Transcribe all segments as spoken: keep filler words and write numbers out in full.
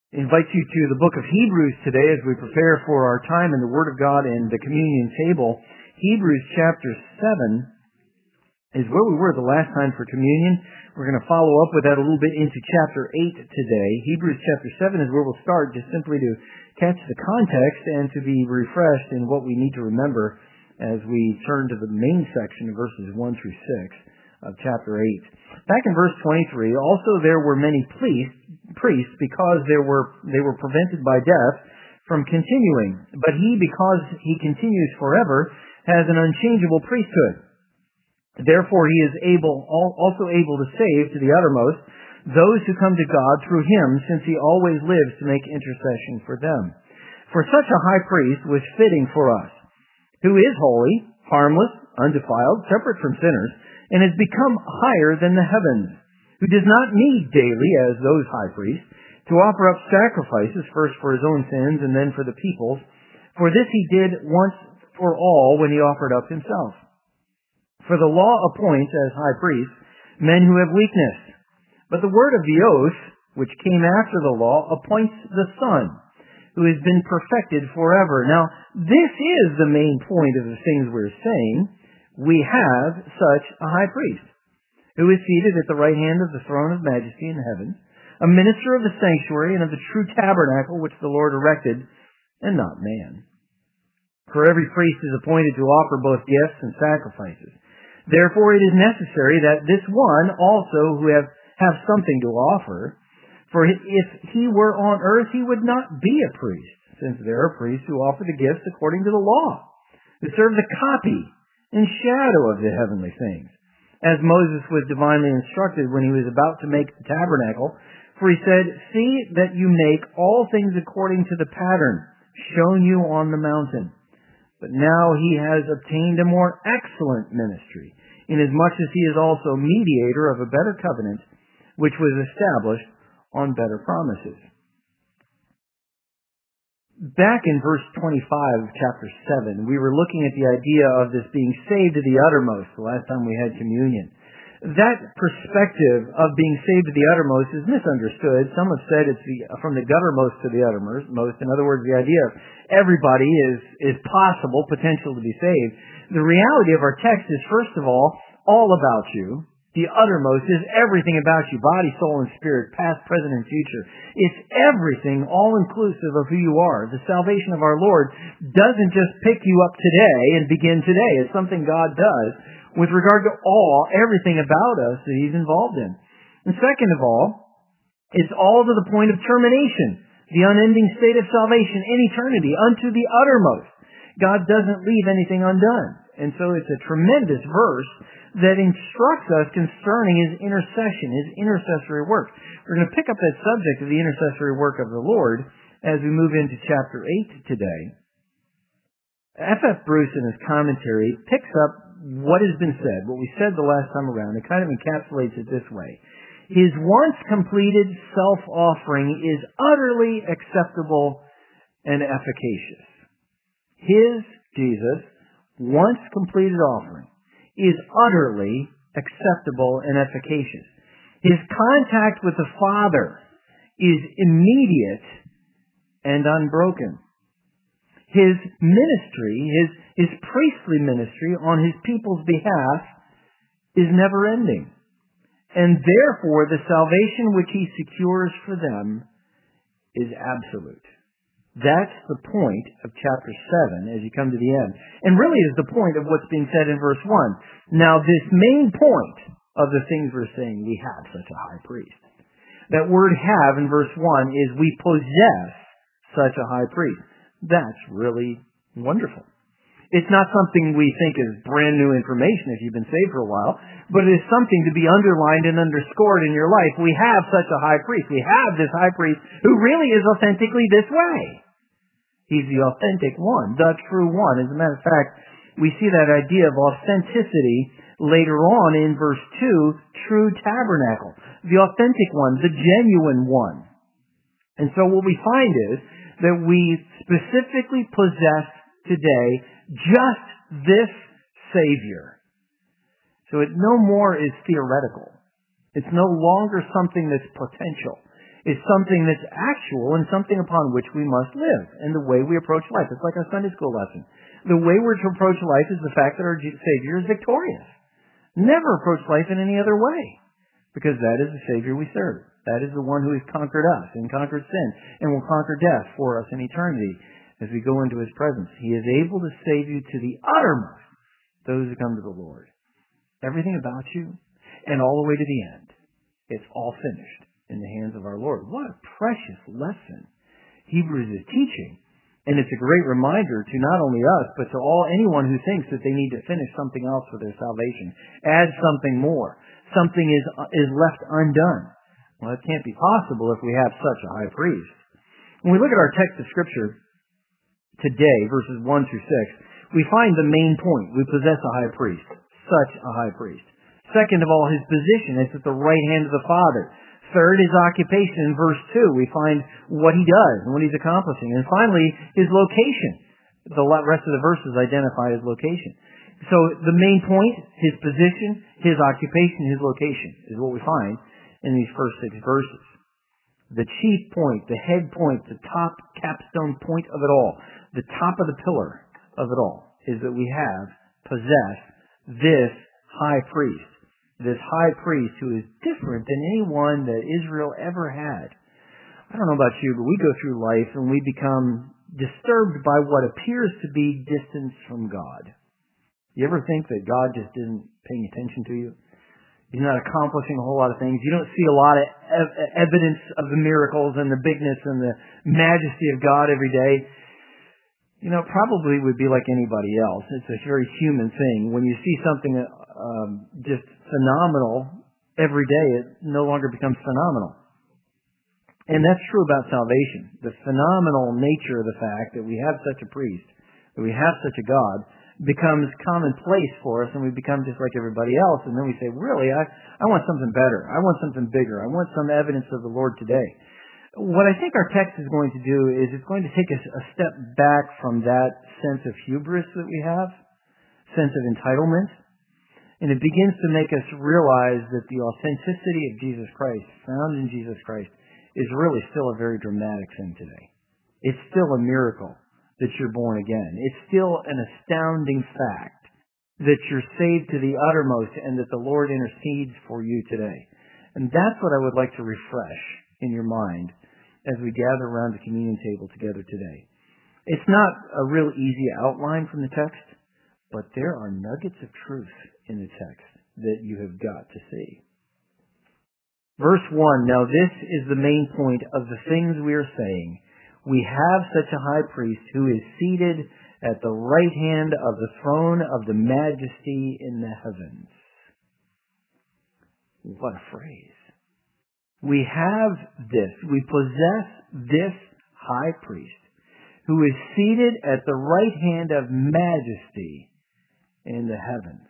I invite you to the book of Hebrews today as we prepare for our time in the Word of God and the communion table. Hebrews chapter seven is where we were the last time for communion. We're going to follow up with that a little bit into chapter eight today. Hebrews chapter seven is where we'll start, just simply to catch the context and to be refreshed in what we need to remember as we turn to the main section of verses one through six of chapter eight. Back in verse twenty-three, also there were many priests, priests because there were they were prevented by death from continuing. But he, because he continues forever, has an unchangeable priesthood. Therefore he is able, also able to save to the uttermost those who come to God through him, since he always lives to make intercession for them. For such a high priest was fitting for us, who is holy, harmless, undefiled, separate from sinners, and has become higher than the heavens, who does not need daily, as those high priests, to offer up sacrifices, first for his own sins and then for the people's. For this he did once for all when he offered up himself. For the law appoints as high priests men who have weakness, but the word of the oath, which came after the law, appoints the Son, who has been perfected forever. Now, this is the main point of the things we're saying. We have such a high priest, who is seated at the right hand of the throne of majesty in the heavens, a minister of the sanctuary and of the true tabernacle which the Lord erected, and not man. For every priest is appointed to offer both gifts and sacrifices. Therefore it is necessary that this one also who have, have something to offer, for if he were on earth he would not be a priest, since there are priests who offer the gifts according to the law, who serve the copy and shadow of the heavenly things, as Moses was divinely instructed when he was about to make the tabernacle. For he said, "See that you make all things according to the pattern shown you on the mountain." But now he has obtained a more excellent ministry, inasmuch as he is also mediator of a better covenant, which was established on better promises. Back in verse twenty-five of chapter seven, we were looking at the idea of this being saved to the uttermost the last time we had communion. That perspective of being saved to the uttermost is misunderstood. Some have said it's the, from the guttermost to the uttermost. In other words, the idea of everybody is, is possible, potential to be saved. The reality of our text is, first of all, all about you. The uttermost is everything about you, body, soul, and spirit, past, present, and future. It's everything, all-inclusive of who you are. The salvation of our Lord doesn't just pick you up today and begin today. It's something God does with regard to all, everything about us that He's involved in. And second of all, it's all to the point of termination, the unending state of salvation in eternity, unto the uttermost. God doesn't leave anything undone. And so it's a tremendous verse that instructs us concerning His intercession, His intercessory work. We're going to pick up that subject of the intercessory work of the Lord as we move into chapter eight today. F F Bruce in his commentary picks up what has been said, what we said the last time around. It kind of encapsulates it this way. His once completed self-offering is utterly acceptable and efficacious. His, Jesus, once completed offering is utterly acceptable and efficacious. His contact with the Father is immediate and unbroken. His ministry, his, his priestly ministry on His people's behalf is never ending. And therefore the salvation which He secures for them is absolute. That's the point of chapter seven as you come to the end. And really is the point of what's being said in verse one. Now this main point of the things we're saying, we have such a high priest. That word have in verse one is we possess such a high priest. That's really wonderful. It's not something we think is brand new information if you've been saved for a while, but it is something to be underlined and underscored in your life. We have such a high priest. We have this high priest who really is authentically this way. He's the authentic one, the true one. As a matter of fact, we see that idea of authenticity later on in verse two, true tabernacle. The authentic one, the genuine one. And so what we find is that we specifically possess today just this Savior. So it no more is theoretical. It's no longer something that's potential. It's something that's actual and something upon which we must live, and the way we approach life. It's like our Sunday school lesson. The way we're to approach life is the fact that our Savior is victorious. Never approach life in any other way, because that is the Savior we serve. That is the one who has conquered us and conquered sin and will conquer death for us in eternity as we go into His presence. He is able to save you to the uttermost, those who come to the Lord. Everything about you and all the way to the end. It's all finished in the hands of our Lord. What a precious lesson Hebrews is teaching. And it's a great reminder to not only us, but to all anyone who thinks that they need to finish something else for their salvation. Add something more. Something is is left undone. Well, that can't be possible if we have such a high priest. When we look at our text of Scripture today, verses one through six, we find the main point. We possess a high priest. Such a high priest. Second of all, his position is at the right hand of the Father. Third, his occupation. In verse two, we find what he does and what he's accomplishing. And finally, his location. The rest of the verses identify his location. So the main point, his position, his occupation, his location is what we find in these first six verses. The chief point, the head point, the top capstone point of it all, the top of the pillar of it all, is that we have possessed this high priest. This high priest who is different than anyone that Israel ever had. I don't know about you, but we go through life and we become disturbed by what appears to be distance from God. You ever think that God just isn't paying attention to you? He's not accomplishing a whole lot of things. You don't see a lot of ev- evidence of the miracles and the bigness and the majesty of God every day. You know, probably would be like anybody else. It's a very human thing. When you see something um, just phenomenal every day, it no longer becomes phenomenal. And that's true about salvation. The phenomenal nature of the fact that we have such a priest, that we have such a God, becomes commonplace for us, and we become just like everybody else. And then we say, really, I, I want something better. I want something bigger. I want some evidence of the Lord today. What I think our text is going to do is it's going to take us a step back from that sense of hubris that we have, sense of entitlement, and it begins to make us realize that the authenticity of Jesus Christ, found in Jesus Christ, is really still a very dramatic thing today. It's still a miracle that you're born again. It's still an astounding fact that you're saved to the uttermost and that the Lord intercedes for you today. And that's what I would like to refresh in your mind as we gather around the communion table together today. It's not a real easy outline from the text, but there are nuggets of truth in the text that you have got to see. Verse one, now this is the main point of the things we are saying. We have such a high priest who is seated at the right hand of the throne of the majesty in the heavens. What a phrase. We have this, we possess this high priest who is seated at the right hand of majesty in the heavens.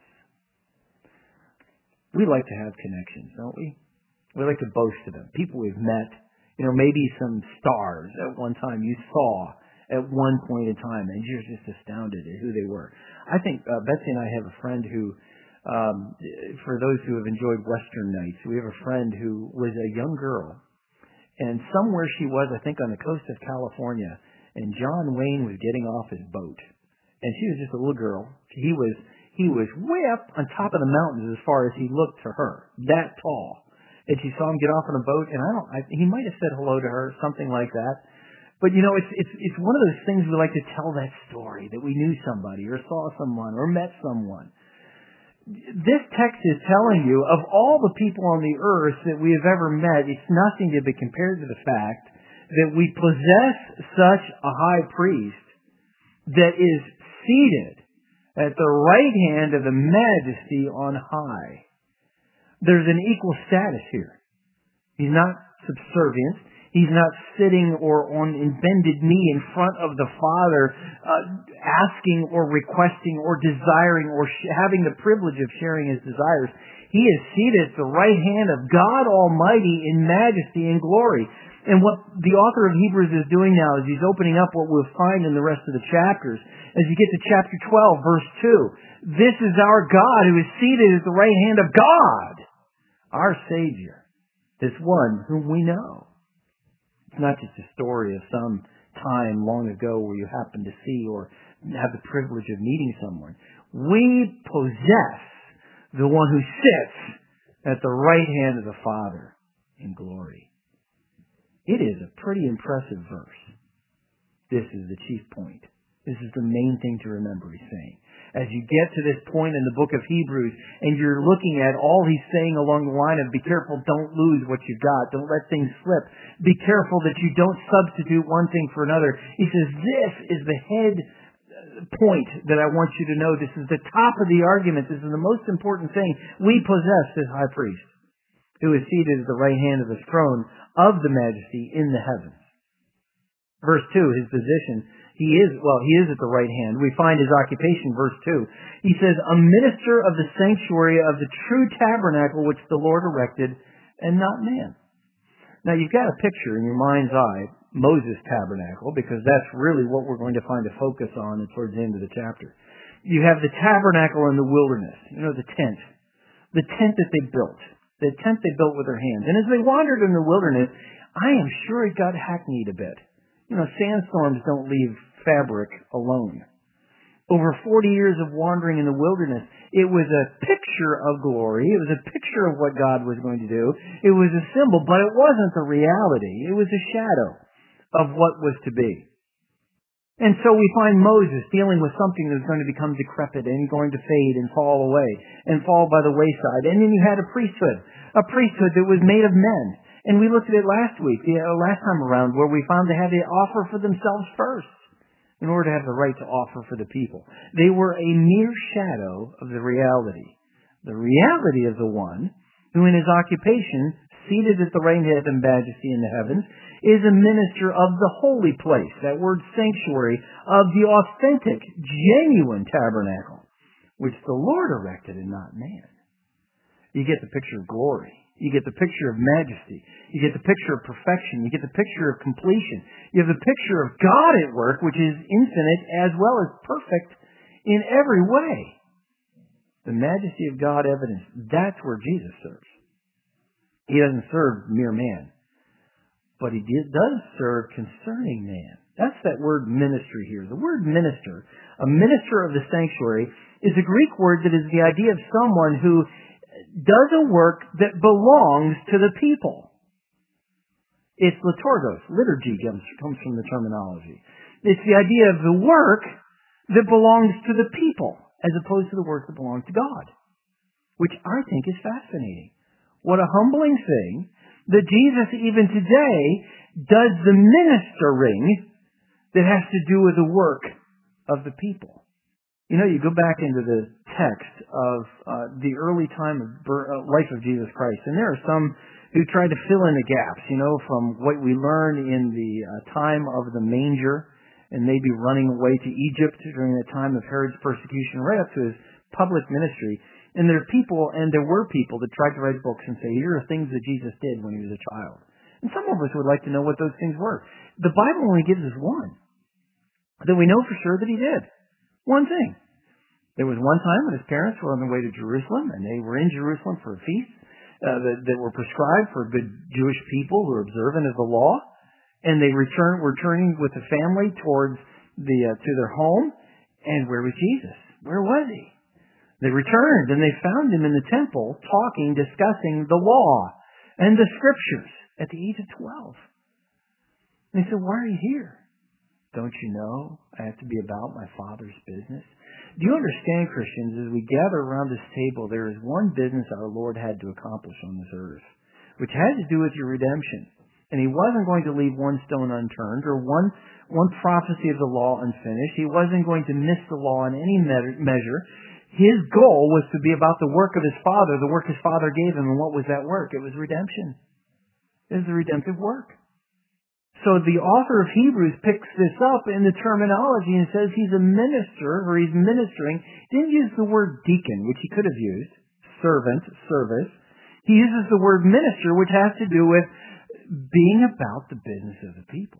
We like to have connections, don't we? We like to boast of them. People we've met, you know, maybe some stars at one time you saw at one point in time, and you're just astounded at who they were. I think uh, Betsy and I have a friend who, um, for those who have enjoyed Western nights, we have a friend who was a young girl, and somewhere she was, I think, on the coast of California, and John Wayne was getting off his boat, and she was just a little girl. He was he was way up on top of the mountains as far as he looked to her, that tall. And she saw him get off on a boat, and I don't. I, he might have said hello to her, something like that. But you know, it's it's it's one of those things we like to tell that story that we knew somebody, or saw someone, or met someone. This text is telling you of all the people on the earth that we have ever met, it's nothing to be compared to the fact that we possess such a high priest that is seated at the right hand of the majesty on high. There's an equal status here. He's not subservient. He's not sitting or on bended knee in front of the Father, uh, asking or requesting or desiring or sh- having the privilege of sharing his desires. He is seated at the right hand of God Almighty in majesty and glory. And what the author of Hebrews is doing now is he's opening up what we'll find in the rest of the chapters. As you get to chapter twelve, verse two, this is our God who is seated at the right hand of God, our Savior, this one whom we know. It's not just a story of some time long ago where you happen to see or have the privilege of meeting someone. We possess the one who sits at the right hand of the Father in glory. It is a pretty impressive verse. This is the chief point. This is the main thing to remember, he's saying. As you get to this point in the book of Hebrews, and you're looking at all he's saying along the line of, be careful, don't lose what you've got. Don't let things slip. Be careful that you don't substitute one thing for another. He says, this is the head point that I want you to know. This is the top of the argument. This is the most important thing. We possess this high priest who is seated at the right hand of the throne of the majesty in the heavens. Verse two, his position, he is, well, he is at the right hand. We find his occupation, verse two. He says, a minister of the sanctuary of the true tabernacle which the Lord erected, and not man. Now, you've got a picture in your mind's eye, Moses' tabernacle, because that's really what we're going to find a focus on towards the end of the chapter. You have the tabernacle in the wilderness, you know, the tent. The tent that they built. The tent they built with their hands. And as they wandered in the wilderness, I am sure it got hackneyed a bit. You know, sandstorms don't leave fabric alone. Over forty years of wandering in the wilderness, it was a picture of glory. It was a picture of what God was going to do. It was a symbol, but it wasn't the reality. It was a shadow of what was to be. And so we find Moses dealing with something that's going to become decrepit and going to fade and fall away and fall by the wayside. And then you had a priesthood, a priesthood that was made of men. And we looked at it last week, the uh, last time around, where we found they had to offer for themselves first in order to have the right to offer for the people. They were a mere shadow of the reality. The reality of the one who in his occupation, seated at the right hand of majesty in the heavens, is a minister of the holy place, that word sanctuary, of the authentic, genuine tabernacle, which the Lord erected and not man. You get the picture of glory. You get the picture of majesty. You get the picture of perfection. You get the picture of completion. You have the picture of God at work, which is infinite as well as perfect in every way. The majesty of God evidenced. That's where Jesus serves. He doesn't serve mere man, but he did, does serve concerning man. That's that word ministry here. The word minister, a minister of the sanctuary, is a Greek word that is the idea of someone who does a work that belongs to the people. It's liturgos. Liturgy comes, comes from the terminology. It's the idea of the work that belongs to the people as opposed to the work that belongs to God, which I think is fascinating. What a humbling thing that Jesus even today does the ministering that has to do with the work of the people. You know, you go back into the text of uh, the early time of birth, uh, life of Jesus Christ, and there are some who try to fill in the gaps, you know, from what we learn in the uh, time of the manger and maybe running away to Egypt during the time of Herod's persecution, right up to his public ministry. And there are people, and there were people that tried to write books and say, here are things that Jesus did when he was a child. And some of us would like to know what those things were. The Bible only gives us one, that we know for sure that he did. One thing. There was one time when his parents were on their way to Jerusalem, and they were in Jerusalem for a feast uh, that, that were prescribed for good Jewish people who were observant of the law, and they returned, were turning with the family towards the uh, to their home, and where was Jesus? Where was he? They returned, and they found him in the temple talking, discussing the law and the scriptures at the age of twelve. And they said, why are you here? Don't you know I have to be about my Father's business? Do you understand, Christians, as we gather around this table, there is one business our Lord had to accomplish on this earth, which had to do with your redemption. And he wasn't going to leave one stone unturned or one, one prophecy of the law unfinished. He wasn't going to miss the law in any measure. His goal was to be about the work of his Father, the work his Father gave him. And what was that work? It was redemption. It was the redemptive work. So the author of Hebrews picks this up in the terminology and says he's a minister, or he's ministering. He didn't use the word deacon, which he could have used, servant, service. He uses the word minister, which has to do with being about the business of the people.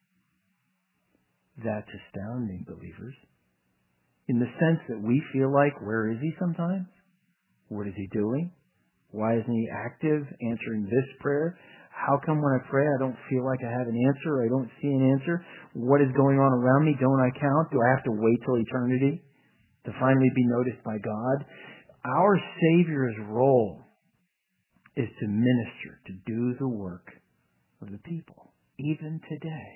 That's astounding, believers. In the sense that we feel like, where is he sometimes? What is he doing? Why isn't he active answering this prayer? How come when I pray I don't feel like I have an answer, or I don't see an answer? What is going on around me? Don't I count? Do I have to wait till eternity to finally be noticed by God? Our Savior's role is to minister, to do the work of the people, even today.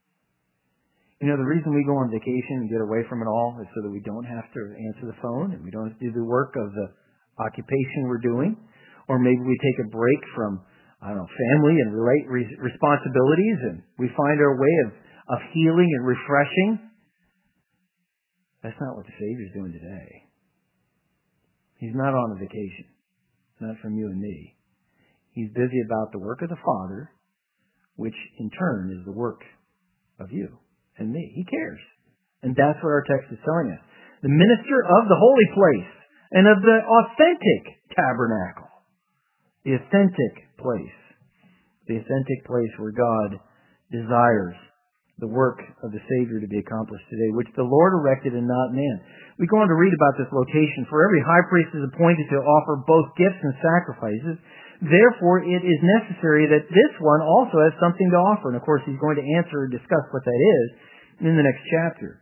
You know, the reason we go on vacation and get away from it all is so that we don't have to answer the phone and we don't have to do the work of the occupation we're doing. Or maybe we take a break from, I don't know, family and relate re- responsibilities, and we find our way of, of healing and refreshing. That's not what the Savior's doing today. He's not on a vacation. Not from you and me. He's busy about the work of the Father, which in turn is the work of you and me. He cares. And that's what our text is telling us. The minister of the holy place and of the authentic tabernacle. The authentic place. The authentic place where God desires the work of the Savior to be accomplished today, which the Lord erected and not man. We go on to read about this location. For every high priest is appointed to offer both gifts and sacrifices. Therefore, it is necessary that this one also has something to offer. And of course, he's going to answer and discuss what that is in the next chapter.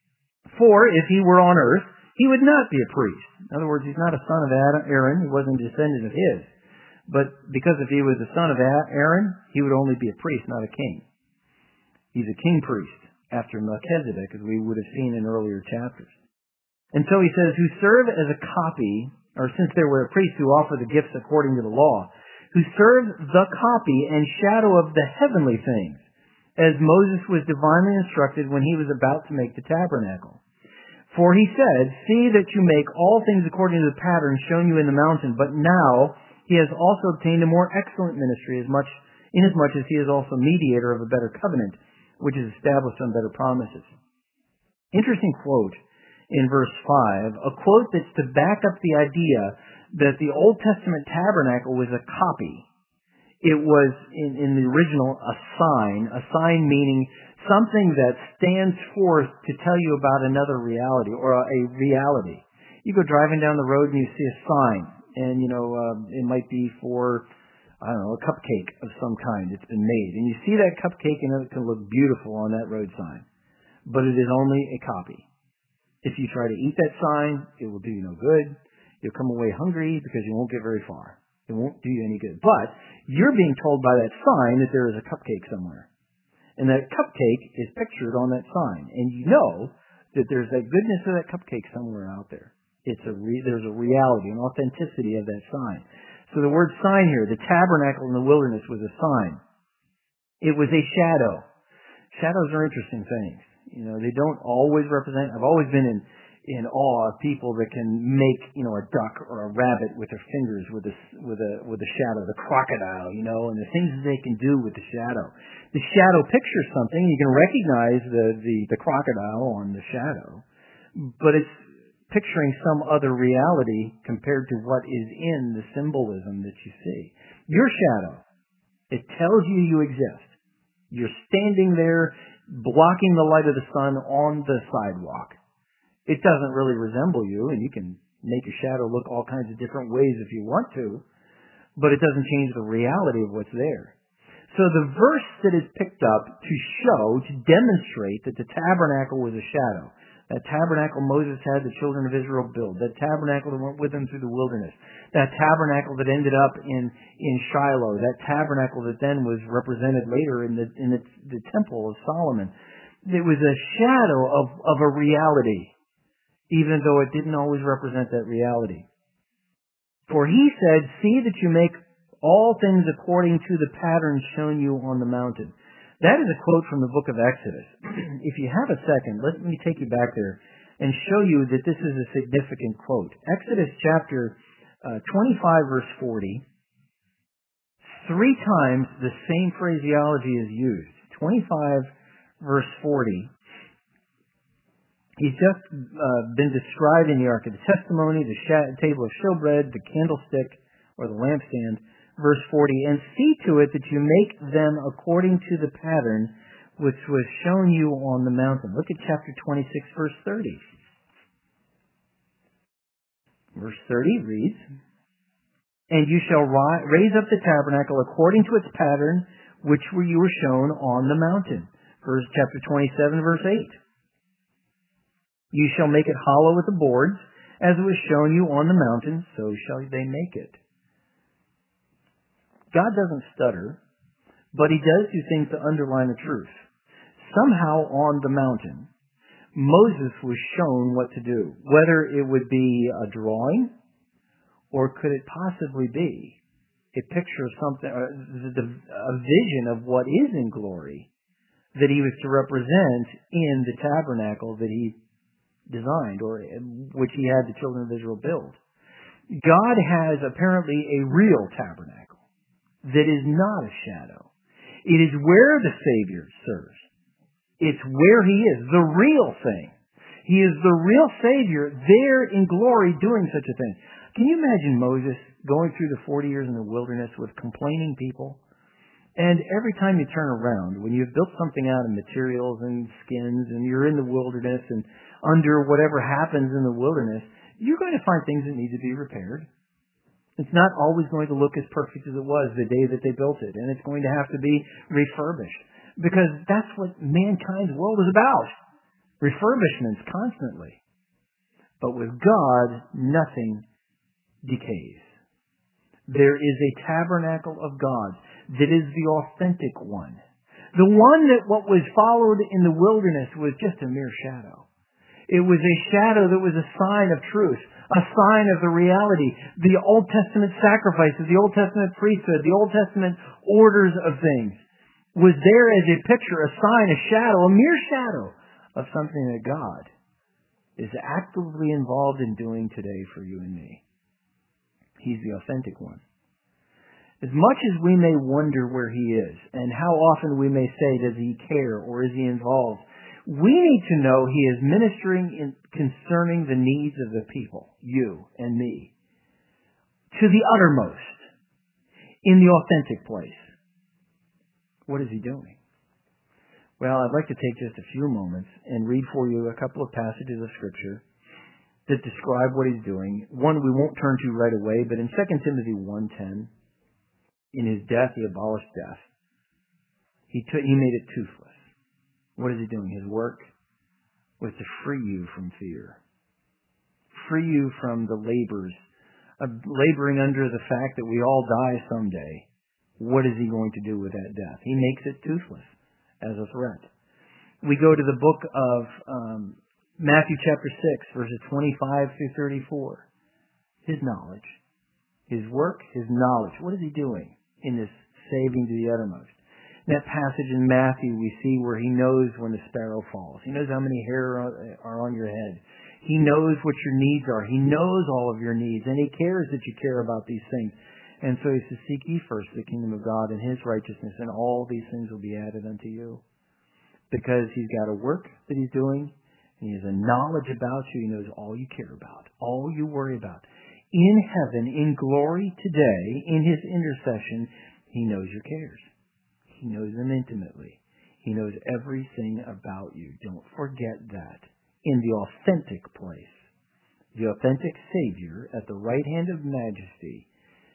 For if he were on earth, he would not be a priest. In other words, he's not a son of Aaron. He wasn't a descendant of his. But because if he was a son of Aaron, he would only be a priest, not a king. He's a king priest after Melchizedek, as we would have seen in earlier chapters. And so he says, who serve as a copy, or since there were priests who offer the gifts according to the law, who serve the copy and shadow of the heavenly things, as Moses was divinely instructed when he was about to make the tabernacle. For he said, see that you make all things according to the pattern shown you in the mountain, but now he has also obtained a more excellent ministry, as much, inasmuch as he is also mediator of a better covenant, which is established on better promises. Interesting quote in verse five, a quote that's to back up the idea that the Old Testament tabernacle was a copy. It was, in, in the original, a sign, a sign meaning something that stands forth to tell you about another reality, or a, a reality. You go driving down the road and you see a sign, and, you know, uh, it might be for, I don't know, a cupcake of some kind that's been made. And you see that cupcake and it can look beautiful on that road sign. But it is only a copy. If you try to eat that sign, it will do you no good. You'll come away hungry because you won't get very far. It won't do you any good. But you're being told by that sign that there is a cupcake somewhere. And that cupcake is pictured on that sign. And you know that there's that goodness of that cupcake somewhere out there. It's a re- there's a reality, an authenticity of that sign. So the word sign here, the tabernacle in the wilderness was a sign. It was a shadow. Shadows are interesting things. You know, they don't always represent. I've always been in, in awe of people that can make, you know, a duck or a rabbit with their fingers with a, with a, with a shadow, the crocodile, you know, and the things that they can do with the shadow. The shadow pictures something. You can recognize the, the, the crocodile on the shadow, but it's picturing some other reality compared to what is in the symbolism that you see. Your shadow, it tells you you exist. You're standing there blocking the light of the sun on the sidewalk. It doesn't really resemble you, and you can make a shadow look all kinds of different ways if you want to, but it doesn't change the reality of what's there. So the verse that is picked up to show, to demonstrate that the tabernacle was a shadow, that tabernacle Moses had the children of Israel build, that tabernacle that went with them through the wilderness, that tabernacle that ended up in, in Shiloh, that tabernacle that then was represented later in the in the, the temple of Solomon. It was a shadow of, of a reality, even though it didn't always represent that reality. For he said, see that you make all things according to the pattern shown you on the mountain. That is a quote from the book of Exodus. If you have a second, let me take you back there and show you that this is a significant quote. Exodus chapter uh, twenty-five, verse forty. Three times the same phraseology is used. twenty-five, verse forty. He's just uh, been described in the Ark of the Testimony, the sh- table of showbread, the candlestick, or the lampstand. Verse forty, and see to it that you make them according to the pattern which was shown you on the mountain. Look at chapter twenty-six, verse thirty. Verse thirty reads, And you shall ri- raise up the tabernacle according to its pattern, which were you were shown on the mountain. Verse chapter twenty-seven, verse eight. You shall make it hollow with the boards, as it was shown you on the mountain, so shall they make it. God doesn't stutter, but he does do things to underline the truth. Somehow on the mountain, Moses was shown what to do, whether it would be a drawing, or could it possibly be a picture of something, uh, a vision of what is in glory that he was to represent in the tabernacle that he designed, or which he had the children of Israel build. God has apparently a real tabernacle that is not a shadow. It is where the Savior serves. It's where he is, the real thing. He is the real Savior there in glory doing such a thing. Can you imagine Moses going through the forty years in the wilderness with complaining people? And every time you turn around, when you've built something out of materials and skins, and you're in the wilderness and under whatever happens in the wilderness, you're going to find things that need to be repaired. It's not always going to look as perfect as it was the day that they built it, and it's going to have to be refurbished. Because that's what mankind's world is about. Refurbishments constantly. But with God, nothing decays. There is a tabernacle of God that is the authentic one. The one that what was followed in the wilderness was just a mere shadow. It was a shadow that was a sign of truth, a sign of the reality. The Old Testament sacrifices, the Old Testament priesthood, the Old Testament orders of things was there as a picture, a sign, a shadow, a mere shadow of something that God is actively involved in doing today for you and me. He's the authentic one. As much as we may wonder where he is, and how often we may say, does he care or is he involved, we need to know he is ministering in concerning the needs of the people, you and me, to the uttermost, in the authentic place. What is he doing? Well, I'd like to take just a few moments and read for you a couple of passages of Scripture that describe what he's doing. One we won't turn to right away, but in Second Timothy one ten, in his death he abolished death. He took, he made it toothless. What is he doing? His work was to free you from fear. Free you from the labors of laboring under the fact that we all die someday. What is he going to do with that death? He makes it toothless as a threat. We go to the book of um, Matthew chapter six, verses twenty-five through thirty-four. His knowledge. His work, his knowledge. What is he doing in this saving to the uttermost? In that passage in Matthew, we see where he knows when the sparrow falls. He knows how many hair are on your head. He knows what your needs are. He knows all of your needs, and he cares that you care about these things. And so he says, seek ye first the kingdom of God and his righteousness, and all these things will be added unto you. Because he's got a work that he's doing, and he has a knowledge about you. He knows all you care about, all you worry about. In heaven, in glory today, in his intercession, he knows your cares. He knows them intimately. He knows everything about you. Don't forget that. In the authentic place, the authentic Savior at the right hand of majesty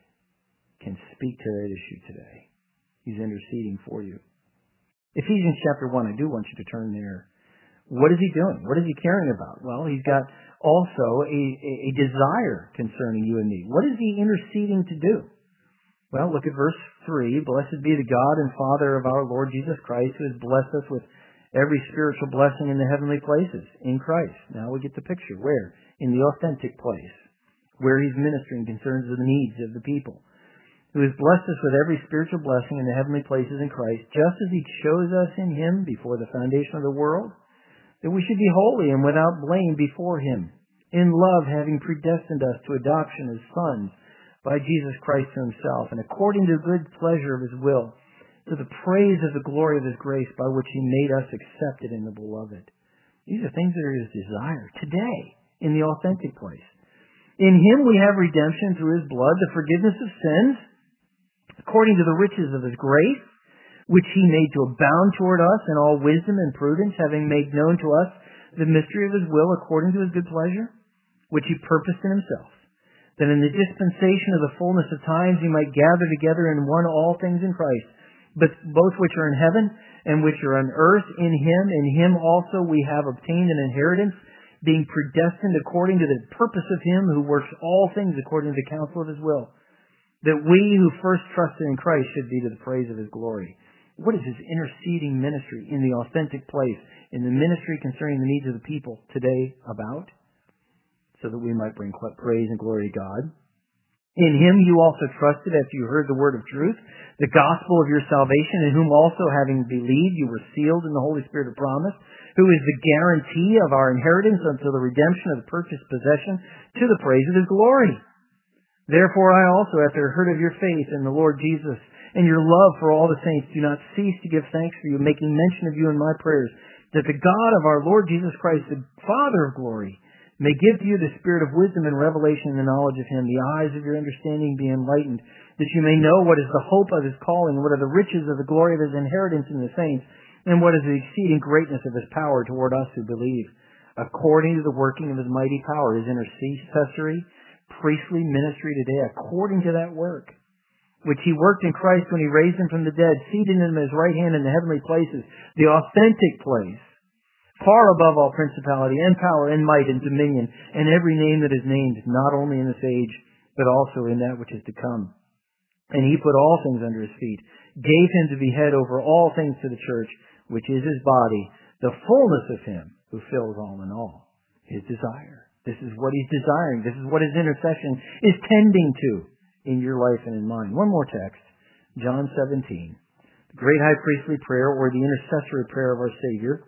can speak to that issue today. He's interceding for you. Ephesians chapter one, I do want you to turn there. What is he doing? What is he caring about? Well, he's got also a, a, a desire concerning you and me. What is he interceding to do? Well, look at verse three. Blessed be the God and Father of our Lord Jesus Christ, who has blessed us with every spiritual blessing in the heavenly places in Christ. Now we get the picture. Where? In the authentic place, where he's ministering concerns of the needs of the people. Who has blessed us with every spiritual blessing in the heavenly places in Christ, just as he chose us in him before the foundation of the world, that we should be holy and without blame before him, in love having predestined us to adoption as sons by Jesus Christ to himself, and according to the good pleasure of his will, to the praise of the glory of his grace by which he made us accepted in the beloved. These are things that are his desire today in the authentic place. In him we have redemption through his blood, the forgiveness of sins, according to the riches of his grace, which he made to abound toward us in all wisdom and prudence, having made known to us the mystery of his will according to his good pleasure, which he purposed in himself, that in the dispensation of the fullness of times you might gather together in one all things in Christ, but both which are in heaven and which are on earth in him. In him also we have obtained an inheritance, being predestined according to the purpose of him who works all things according to the counsel of his will, that we who first trusted in Christ should be to the praise of his glory. What is his interceding ministry in the authentic place, in the ministry concerning the needs of the people today about? So that we might bring praise and glory to God. In him you also trusted after you heard the word of truth, the gospel of your salvation, in whom also having believed you were sealed in the Holy Spirit of promise, who is the guarantee of our inheritance until the redemption of the purchased possession to the praise of his glory. Therefore I also, after I heard of your faith in the Lord Jesus and your love for all the saints, do not cease to give thanks for you, making mention of you in my prayers, that the God of our Lord Jesus Christ, the Father of glory, may give to you the spirit of wisdom and revelation and the knowledge of him, the eyes of your understanding be enlightened, that you may know what is the hope of his calling, what are the riches of the glory of his inheritance in the saints, and what is the exceeding greatness of his power toward us who believe, according to the working of his mighty power, his intercessory, priestly ministry today, according to that work, which he worked in Christ when he raised him from the dead, seated him at his right hand in the heavenly places, the authentic place, far above all principality and power and might and dominion and every name that is named, not only in this age, but also in that which is to come. And he put all things under his feet, gave him to be head over all things to the church, which is his body, the fullness of him who fills all in all. His desire. This is what he's desiring. This is what his intercession is tending to in your life and in mine. One more text, John seventeen. The great high priestly prayer, or the intercessory prayer of our Savior,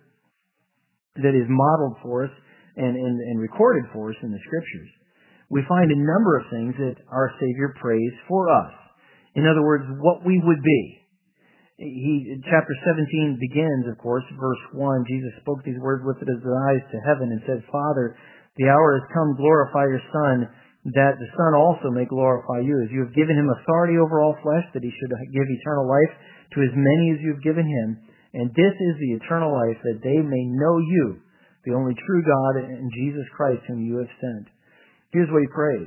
that is modeled for us and, and, and recorded for us in the Scriptures. We find a number of things that our Savior prays for us. In other words, what we would be. He, chapter seventeen begins, of course, verse one. Jesus spoke these words, lifted his eyes to heaven and said, Father, the hour has come, glorify your Son, that the Son also may glorify you, as you have given him authority over all flesh, that he should give eternal life to as many as you have given him. And this is the eternal life, that they may know you, the only true God, and Jesus Christ whom you have sent. Here's what he prays.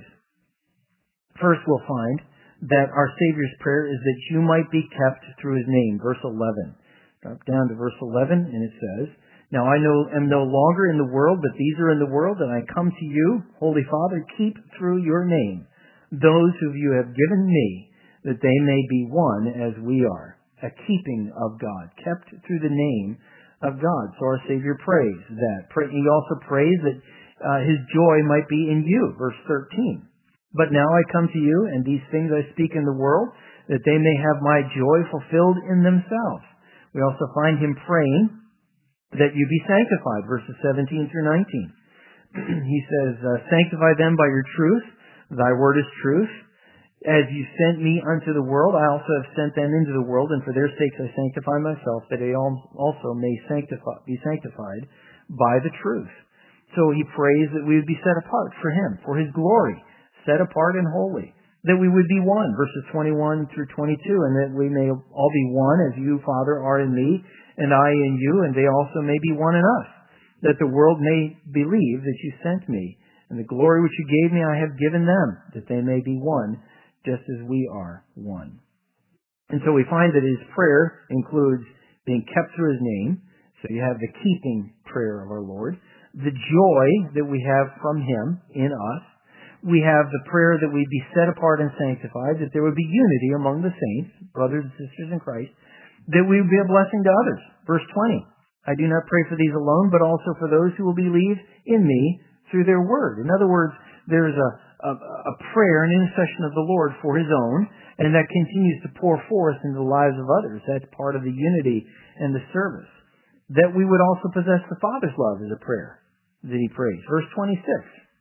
First, we'll find that our Savior's prayer is that you might be kept through his name. Verse eleven. Drop down to verse eleven, and it says, Now I know, am no longer in the world, but these are in the world, and I come to you, Holy Father, keep through your name those whom you have given me, that they may be one as we are. A keeping of God, kept through the name of God. So our Savior prays that. He also prays that uh, his joy might be in you. Verse thirteen. But now I come to you, and these things I speak in the world, that they may have my joy fulfilled in themselves. We also find him praying that you be sanctified. Verses seventeen through nineteen. He says, uh, Sanctify them by your truth. Thy word is truth. As you sent me unto the world, I also have sent them into the world, and for their sakes I sanctify myself, that they also may sanctify, be sanctified by the truth. So he prays that we would be set apart for him, for his glory, set apart and holy, that we would be one, verses twenty-one through twenty-two, and that we may all be one, as you, Father, are in me, and I in you, and they also may be one in us, that the world may believe that you sent me, and the glory which you gave me I have given them, that they may be one, just as we are one. And so we find that his prayer includes being kept through his name. So you have the keeping prayer of our Lord, the joy that we have from him in us. We have the prayer that we be set apart and sanctified, that there would be unity among the saints, brothers and sisters in Christ, that we would be a blessing to others. Verse twenty, I do not pray for these alone, but also for those who will believe in me through their word. In other words, there's a A, a prayer, an intercession of the Lord for his own, and that continues to pour forth into the lives of others. That's part of the unity and the service. That we would also possess the Father's love is a prayer that he prays. Verse twenty-six,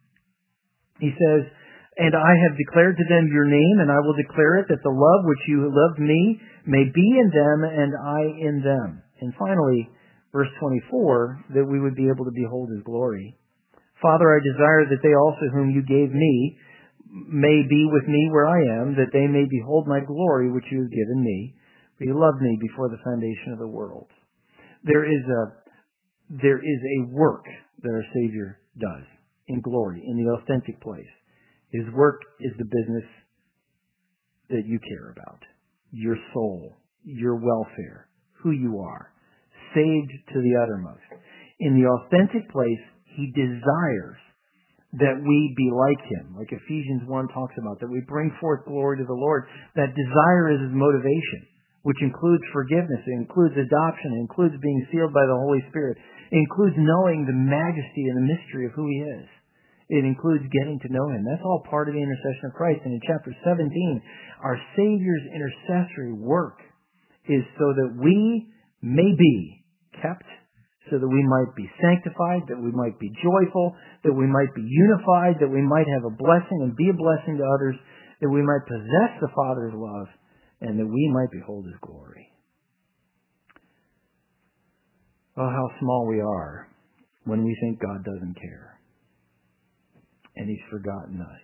he says, And I have declared to them your name, and I will declare it, that the love which you loved me may be in them, and I in them. And finally, verse twenty-four, that we would be able to behold his glory. Father, I desire that they also whom you gave me may be with me where I am, that they may behold my glory which you have given me. For you loved me before the foundation of the world. There is a there is a work that our Savior does in glory, in the authentic place. His work is the business that you care about. Your soul, your welfare, who you are. Saved to the uttermost. In the authentic place, He desires that we be like Him. Like Ephesians one talks about, that we bring forth glory to the Lord. That desire is His motivation, which includes forgiveness, it includes adoption, it includes being sealed by the Holy Spirit. It includes knowing the majesty and the mystery of who He is. It includes getting to know Him. That's all part of the intercession of Christ. And in chapter seventeen, our Savior's intercessory work is so that we may be kept, so that we might be sanctified, that we might be joyful, that we might be unified, that we might have a blessing and be a blessing to others, that we might possess the Father's love, and that we might behold His glory. Oh, how small we are when we think God doesn't care, and He's forgotten us.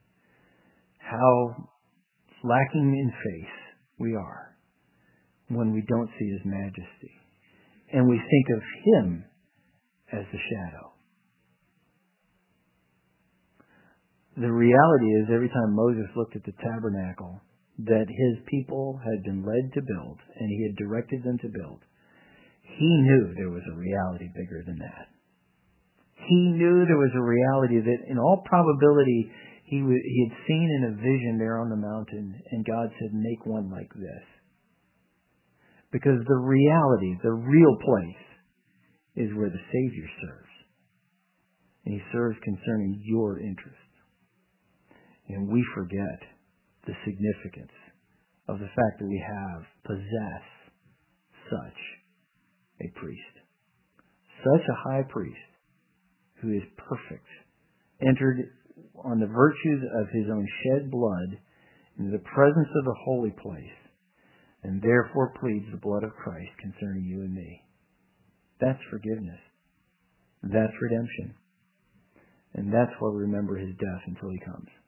How lacking in faith we are when we don't see His majesty, and we think of Him as the shadow. The reality is, every time Moses looked at the tabernacle that his people had been led to build, and he had directed them to build, he knew there was a reality bigger than that. He knew there was a reality that, in all probability, he, w- he had seen in a vision there on the mountain, and God said, make one like this. Because the reality, the real place, is where the Savior serves. And He serves concerning your interests. And we forget the significance of the fact that we have, possess such a priest. Such a high priest who is perfect, entered on the virtues of His own shed blood into the presence of the holy place, and therefore pleads the blood of Christ concerning you and me. That's forgiveness. That's redemption. And that's why we remember His death until He comes.